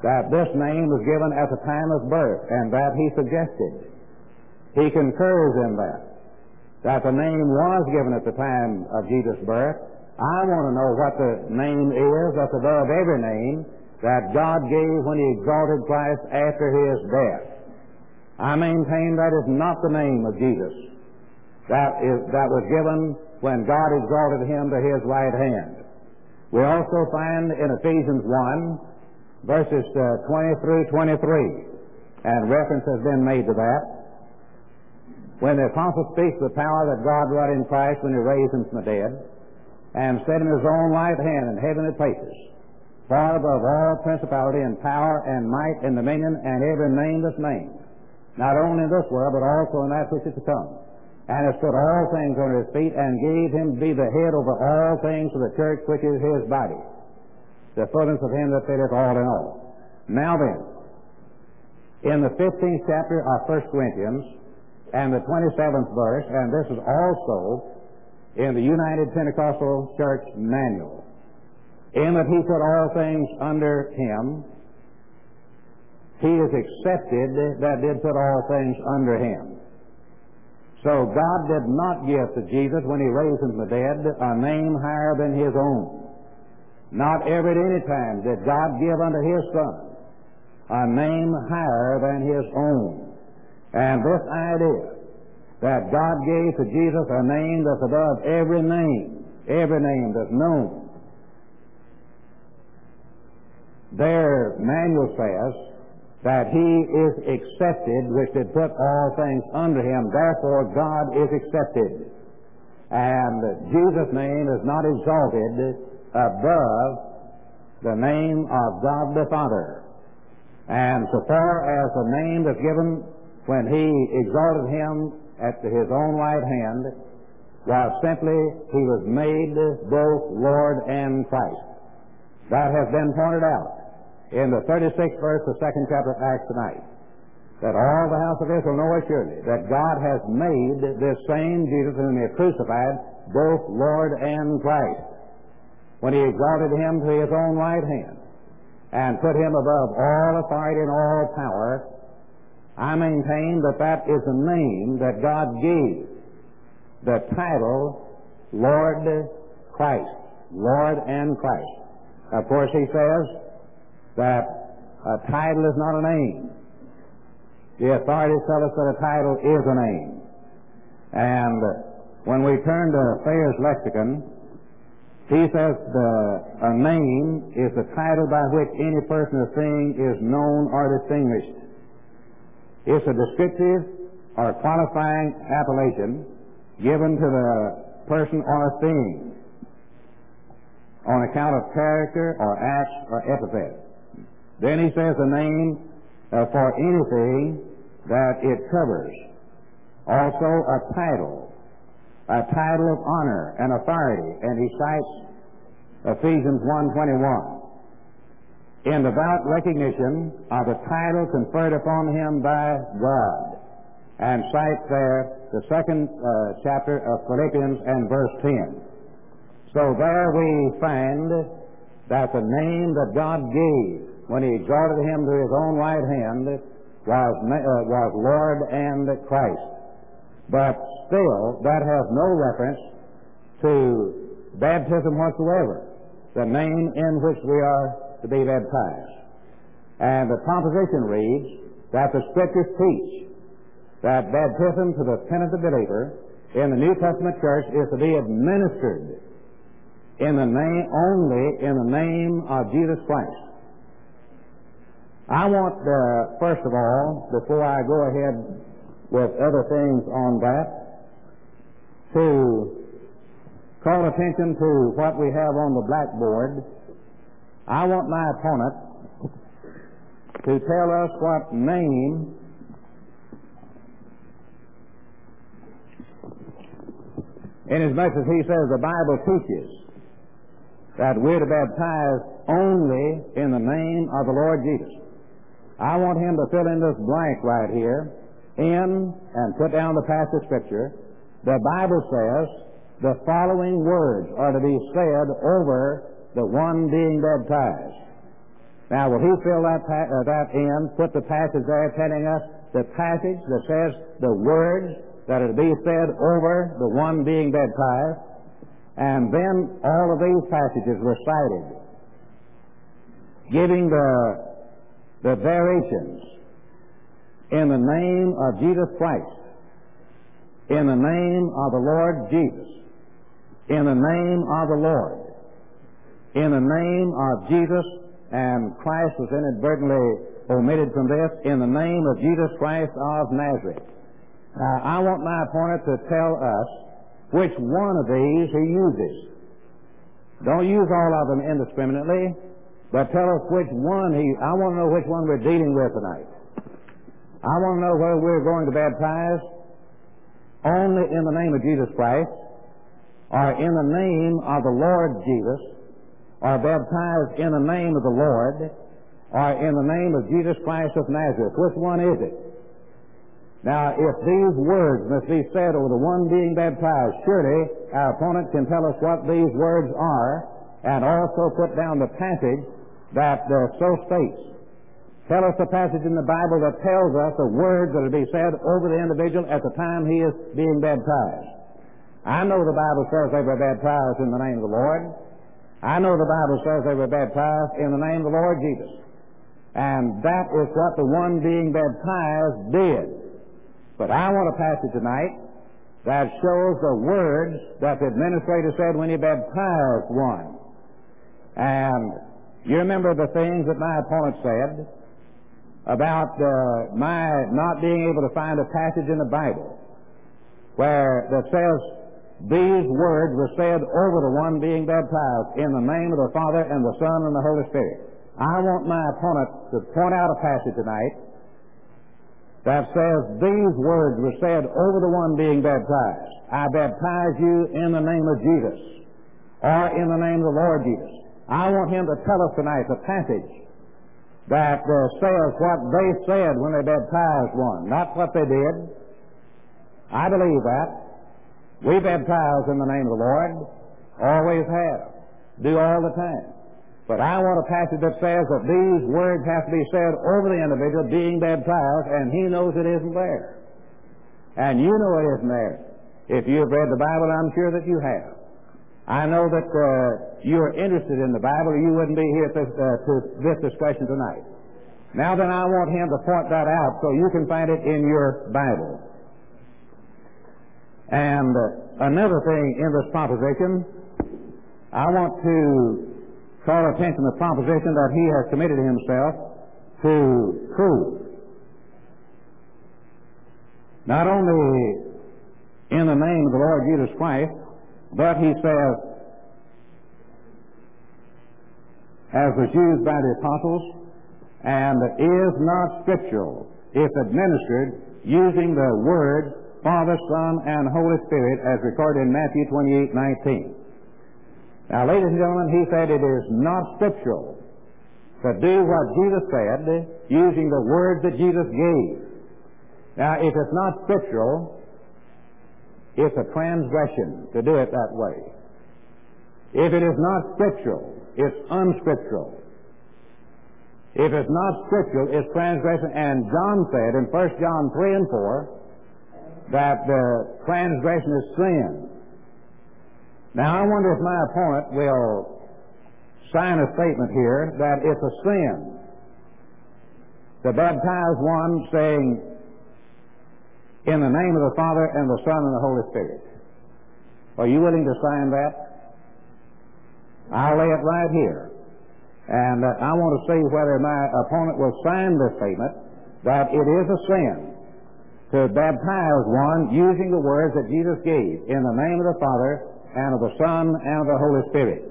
that this name was given at the time of birth, and that he suggested. He concurs in that, that the name was given at the time of Jesus' birth. I want to know what the name is that's above every name that God gave when he exalted Christ after his death. I maintain that is not the name of Jesus that is that was given when God exalted him to his right hand. We also find in Ephesians one, verses uh, twenty through twenty-three, and reference has been made to that, when the apostle speaks of the power that God wrought in Christ when he raised him from the dead, and set in his own right hand in heavenly places, far above all principality and power and might and dominion and every name that's named, not only in this world, but also in that which is to come. And has put all things under his feet, and gave him to be the head over all things to the church, which is his body, the fullness of him that fitteth all in all. Now then, in the fifteenth chapter of First Corinthians, and the twenty-seventh verse, and this is also in the United Pentecostal Church Manual, in that he put all things under him, he is accepted that did put all things under him. So God did not give to Jesus, when he raised him from the dead, a name higher than his own. Not ever at any time did God give unto his Son a name higher than his own. And this idea that God gave to Jesus a name that's above every name, every name that's known, their manual says that he is accepted, which did put all things under him. Therefore, God is accepted. And Jesus' name is not exalted above the name of God the Father. And so far as the name that's given when he exalted him at his own right hand was simply he was made both Lord and Christ. That has been pointed out in the thirty-sixth verse of the second chapter of Acts tonight, that all the house of Israel know assuredly that God has made this same Jesus whom he crucified both Lord and Christ, when he exalted him to his own right hand and put him above all authority and all power. I maintain that that is the name that God gave, the title Lord Christ, Lord and Christ. Of course, he says that a title is not a name. The authorities tell us that a title is a name. And when we turn to Thayer's lexicon, he says the, a name is the title by which any person or thing is known or distinguished. It's a descriptive or qualifying appellation given to the person or thing on account of character or act or epithet. Then he says a name uh, for anything that it covers. Also a title, a title of honor and authority. And he cites Ephesians one twenty-one. In devout recognition of the title conferred upon him by God. And cites there the second uh, chapter of Philippians and verse ten. So there we find that the name that God gave when he exalted him to his own right hand was, uh, was Lord and Christ. But still, that has no reference to baptism whatsoever, the name in which we are to be baptized. And the composition reads that the Scriptures teach that baptism to the penitent believer in the New Testament church is to be administered in the name, only in the name of Jesus Christ. I want, uh, first of all, before I go ahead with other things on that, to call attention to what we have on the blackboard. I want my opponent to tell us what name inasmuch as he says the Bible teaches that we're to baptize only in the name of the Lord Jesus. I want him to fill in this blank right here, in, and put down the passage scripture. The Bible says the following words are to be said over the one being baptized. Now, will he fill that, pa- uh, that in, put the passage there telling us the passage that says the words that are to be said over the one being baptized, and then all of these passages recited, giving the, the variations in the name of Jesus Christ, in the name of the Lord Jesus, in the name of the Lord, in the name of Jesus, and Christ was inadvertently omitted from this, in the name of Jesus Christ of Nazareth. Now, I want my opponent to tell us which one of these he uses. Don't use all of them indiscriminately, but tell us which one he, I want to know which one we're dealing with tonight. I want to know whether we're going to baptize only in the name of Jesus Christ, or in the name of the Lord Jesus, or baptized in the name of the Lord, or in the name of Jesus Christ of Nazareth. Which one is it? Now, if these words must be said over the one being baptized, surely our opponent can tell us what these words are, and also put down the passage that uh, so states. Tell us the passage in the Bible that tells us the words that are to be said over the individual at the time he is being baptized. I know the Bible says they were baptized in the name of the Lord. I know the Bible says they were baptized in the name of the Lord Jesus. And that is what the one being baptized did. But I want a passage tonight that shows the words that the administrator said when he baptized one. And you remember the things that my opponent said about uh, my not being able to find a passage in the Bible where that says these words were said over the one being baptized in the name of the Father and the Son and the Holy Spirit. I want my opponent to point out a passage tonight that says these words were said over the one being baptized. I baptize you in the name of Jesus, or in the name of the Lord Jesus. I want him to tell us tonight the passage that uh, says what they said when they baptized one, not what they did. I believe that. We baptize in the name of the Lord, always have, do all the time. But I want a passage that says that these words have to be said over the individual being baptized, and he knows it isn't there. And you know it isn't there. If you've read the Bible, I'm sure that you have. I know that uh, you're interested in the Bible, or you wouldn't be here to, uh, to this discussion tonight. Now then, I want him to point that out so you can find it in your Bible. And uh, another thing in this proposition, I want to call attention to the proposition that he has committed himself to prove. Not only in the name of the Lord Jesus Christ, but he says, as was used by the apostles, and is not scriptural if administered using the words Father, Son, and Holy Spirit as recorded in Matthew twenty-eight nineteen. Now, ladies and gentlemen, he said it is not scriptural to do what Jesus said using the words that Jesus gave. Now, if it's not scriptural, it's a transgression to do it that way. If it is not scriptural, it's unscriptural. If it's not scriptural, it's transgression. And John said in First John three and four that the transgression is sin. Now, I wonder if my opponent will sign a statement here that it's a sin to baptize one saying, in the name of the Father and the Son and the Holy Spirit. Are you willing to sign that? I'll lay it right here. And uh, I want to see whether my opponent will sign this statement that it is a sin to baptize one using the words that Jesus gave, in the name of the Father and of the Son and of the Holy Spirit.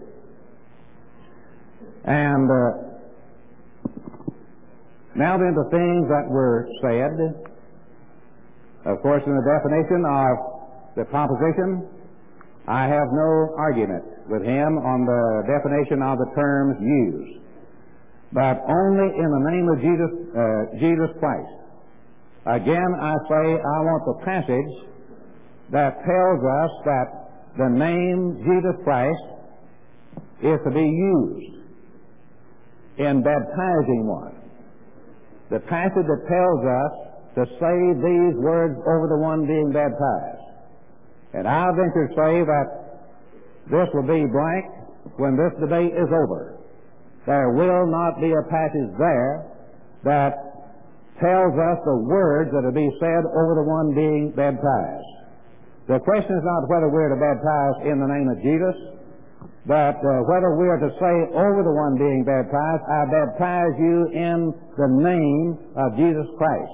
And uh, now then, the things that were said, of course, in the definition of the proposition, I have no argument with him on the definition of the terms used, but only in the name of Jesus, uh, Jesus Christ. Again, I say I want the passage that tells us that the name Jesus Christ is to be used in baptizing one. The passage that tells us to say these words over the one being baptized. And I venture to say that this will be blank when this debate is over. There will not be a passage there that tells us the words that will be said over the one being baptized. The question is not whether we're to baptize in the name of Jesus, but uh, whether we are to say over the one being baptized, I baptize you in the name of Jesus Christ.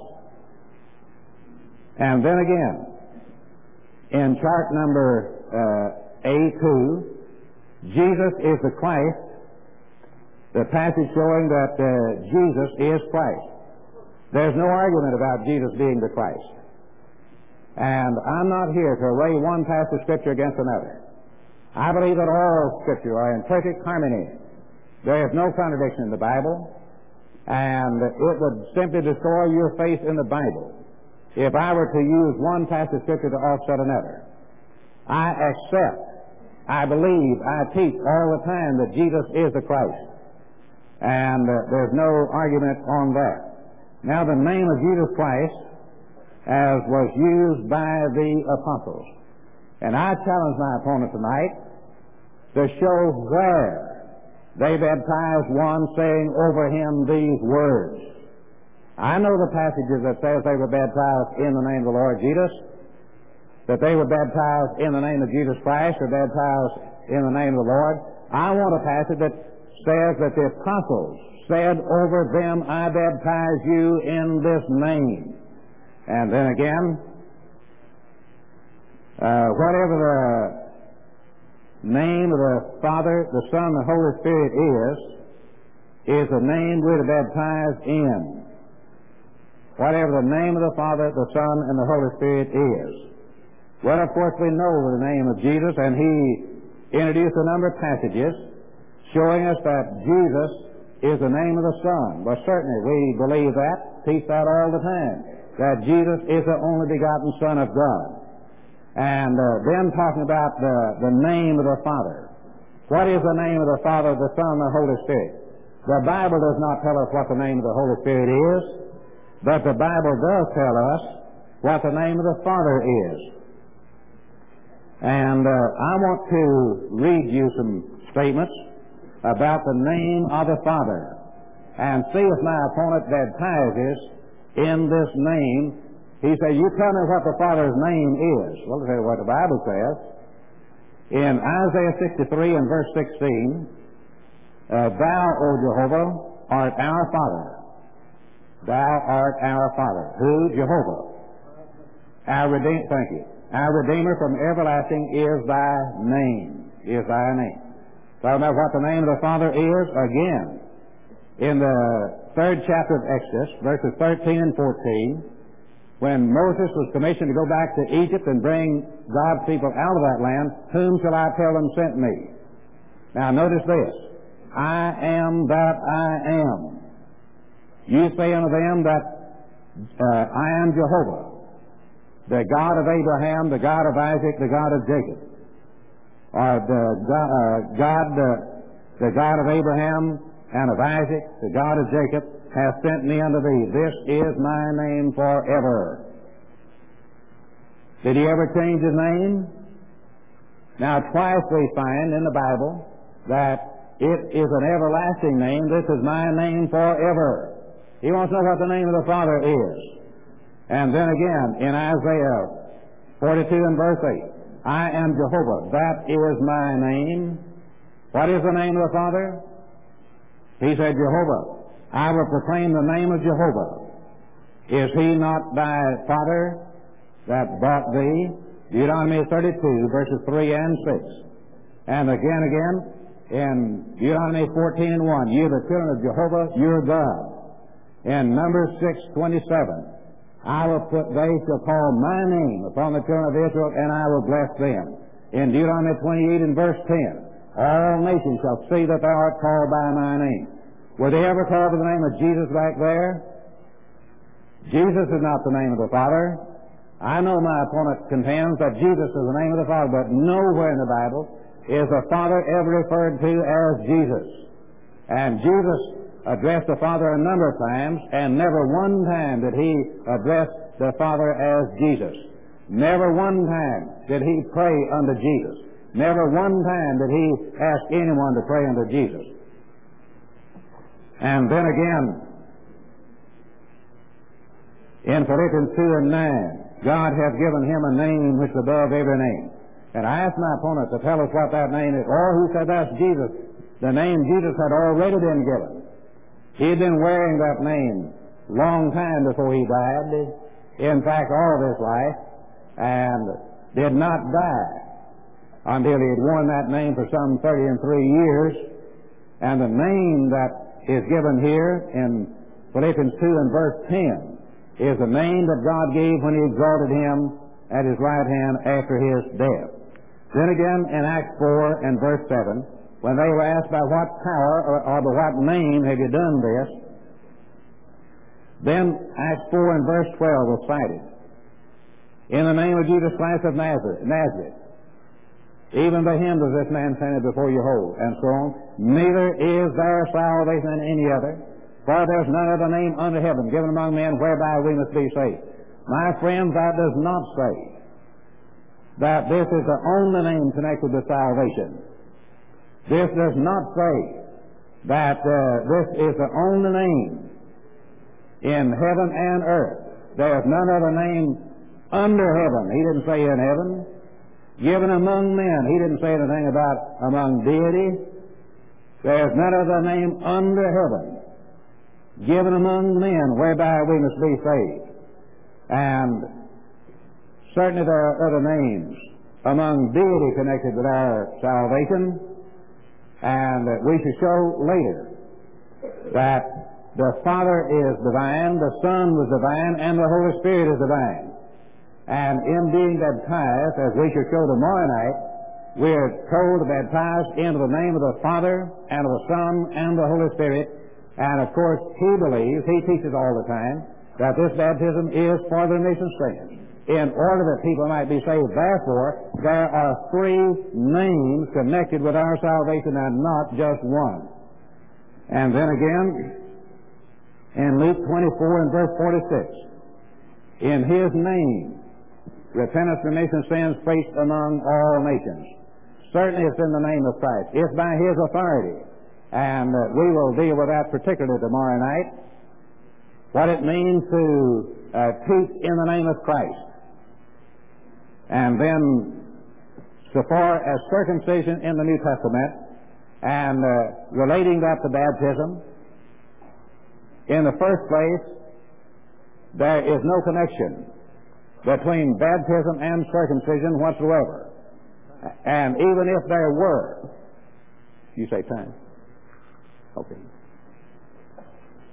And then again, in chart number uh, A two, Jesus is the Christ, the passage showing that uh, Jesus is Christ. There's no argument about Jesus being the Christ. And I'm not here to array one passage of Scripture against another. I believe that all Scripture are in perfect harmony. There is no contradiction in the Bible, and it would simply destroy your faith in the Bible if I were to use one passage of Scripture to offset another. I accept, I believe, I teach all the time that Jesus is the Christ, and uh, there's no argument on that. Now, the name of Jesus Christ, as was used by the apostles, and I challenge my opponent tonight to show where they baptized one saying over him these words. I know the passages that says they were baptized in the name of the Lord Jesus, that they were baptized in the name of Jesus Christ, or baptized in the name of the Lord. I want a passage that says that the apostles said over them, I baptize you in this name. And then again, uh, whatever the name of the Father, the Son, and the Holy Spirit is, is the name we're to baptize in. Whatever the name of the Father, the Son, and the Holy Spirit is. Well, of course, we know the name of Jesus, and he introduced a number of passages showing us that Jesus is the name of the Son. Well, certainly we believe that, teach that all the time, that Jesus is the only begotten Son of God. And uh, then talking about the, the name of the Father. What is the name of the Father, the Son, and the Holy Spirit? The Bible does not tell us what the name of the Holy Spirit is, but the Bible does tell us what the name of the Father is. And uh, I want to read you some statements about the name of the Father and see if my opponent baptizes in this name. He said, you tell me what the Father's name is. Well, I'll tell you what the Bible says. In Isaiah sixty-three and verse sixteen, uh, Thou, O Jehovah, art our Father. Thou art our Father. Who? Jehovah. Our Redeemer, thank you. Our Redeemer from everlasting is thy name. Is thy name. Talking about what the name of the Father is, again, in the third chapter of Exodus, verses thirteen and fourteen, when Moses was commissioned to go back to Egypt and bring God's people out of that land, whom shall I tell them sent me? Now notice this. I am that I am. You say unto them that uh, I am Jehovah, the God of Abraham, the God of Isaac, the God of Jacob. Or the God, uh, God uh, the God of Abraham and of Isaac, the God of Jacob, hath sent me unto thee. This is my name forever. Did he ever change his name? Now, twice we find in the Bible that it is an everlasting name. This is my name forever. He wants to know what the name of the Father is. And then again, in Isaiah forty-two and verse eight, I am Jehovah. That is my name. What is the name of the Father? He said, Jehovah. I will proclaim the name of Jehovah. Is he not thy Father that bought thee? Deuteronomy thirty-two, verses three and six. And again, again, in Deuteronomy fourteen and one, you the children of Jehovah, your God. In Numbers six twenty-seven, I will put, they shall call my name upon the children of Israel, and I will bless them. In Deuteronomy twenty-eight and verse ten, all nations shall see that thou art called by my name. Were they ever called by the name of Jesus back there? Jesus is not the name of the Father. I know my opponent contends that Jesus is the name of the Father, but nowhere in the Bible is the Father ever referred to as Jesus. And Jesus addressed the Father a number of times, and never one time did he address the Father as Jesus. Never one time did he pray unto Jesus. Never one time did he ask anyone to pray unto Jesus. And then again, in Philippians two and nine, God hath given him a name which is above every name. And I asked my opponent to tell us what that name is. Oh, he said that's Jesus. The name Jesus had already been given. He had been wearing that name long time before he died. In fact, all of his life, and did not die until he had worn that name for some thirty and three years. And the name that is given here in Philippians two and verse ten is the name that God gave when he exalted him at his right hand after his death. Then again in Acts four and verse seven, when they were asked by what power or, or by what name have you done this, then Acts four and verse twelve was cited. In the name of Jesus Christ of Nazareth, Nazareth, even by him does this man stand before you whole, and so on. Neither is there salvation in any other, for there's none other name under heaven given among men whereby we must be saved. My friends, that does not say that this is the only name connected with salvation. This does not say that uh, this is the only name in heaven and earth. There is none other name under heaven. He didn't say in heaven. Given among men. He didn't say anything about among deity. There is none other name under heaven given among men whereby we must be saved. And certainly there are other names among deity connected with our salvation, and we shall show later that the Father is divine, the Son was divine, and the Holy Spirit is divine. And in being baptized, as we shall show tomorrow night, we are told to baptize into the name of the Father and of the Son and the Holy Spirit. And of course, he believes, he teaches all the time, that this baptism is for the remission of sins, in order that people might be saved. Therefore, there are three names connected with our salvation and not just one. And then again, in Luke twenty-four and verse forty-six, in his name, repentance and remission of sins preached among all nations. Certainly it's in the name of Christ. It's by his authority. And uh, we will deal with that particularly tomorrow night. What it means to uh, teach in the name of Christ. And then, so far as circumcision in the New Testament, and uh, relating that to baptism, in the first place, there is no connection between baptism and circumcision whatsoever. And even if there were, you say time? Okay.